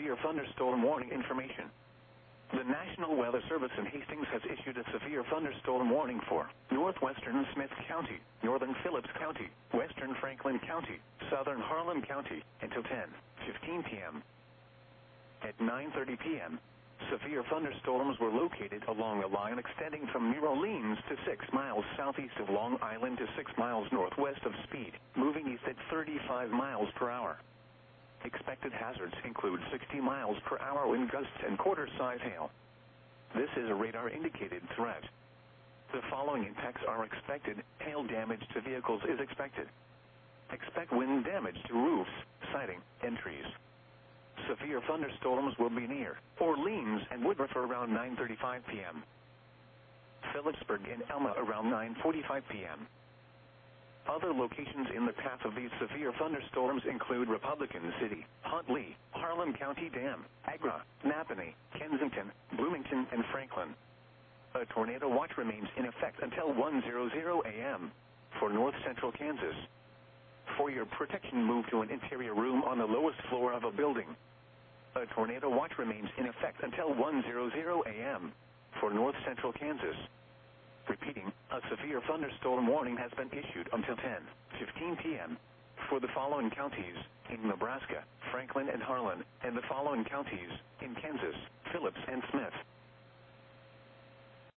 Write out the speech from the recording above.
severe thunderstorm warning information. The National Weather Service in Hastings has issued a severe thunderstorm warning for northwestern Smith County, northern Phillips County, western Franklin County, southern Harlan County until 10:15 p.m. At 9:30 p.m., severe thunderstorms were located along a line extending from New Orleans to 6 miles southeast of Long Island to 6 miles northwest of Speed, moving east at 35 miles per hour. Expected hazards include 60 miles per hour wind gusts and quarter-size hail. This is a radar-indicated threat. The following impacts are expected. Hail damage to vehicles is expected. Expect wind damage to roofs, siding, and trees. Severe thunderstorms will be near Orleans and Woodruff around 9:35 p.m. Phillipsburg and Elma around 9:45 p.m. Other locations in the path of these severe thunderstorms include Republican City, Huntley, Harlan County Dam, Agra, Napanee, Kensington, Bloomington, and Franklin. A tornado watch remains in effect until 1:00 a.m. for north central Kansas. For your protection, move to an interior room on the lowest floor of a building. A tornado watch remains in effect until 1:00 a.m. for north central Kansas. Repeating, a severe thunderstorm warning has been issued until 10:15 p.m. for the following counties in Nebraska, Franklin and Harlan, and the following counties in Kansas, Phillips and Smith.